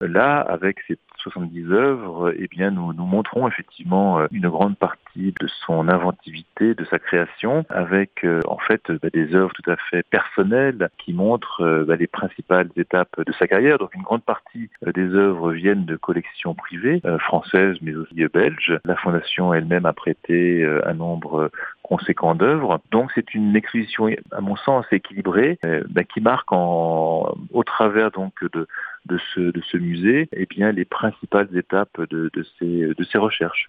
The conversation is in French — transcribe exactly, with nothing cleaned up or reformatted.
Là, avec ces soixante-dix œuvres, eh bien, nous, nous montrons effectivement une grande partie de son inventivité, de sa création, avec euh, en fait bah, des œuvres tout à fait personnelles qui montrent euh, bah, les principales étapes de sa carrière. Donc une grande partie euh, des œuvres viennent de collections privées, euh, françaises mais aussi euh, belges. La Fondation elle-même a prêté euh, un nombre conséquent d'œuvres. Donc c'est une exposition, à mon sens, équilibrée, euh, bah, qui marque en, au travers donc de de ce, de ce musée, eh bien, les principales étapes de, de, ces, de ces recherches.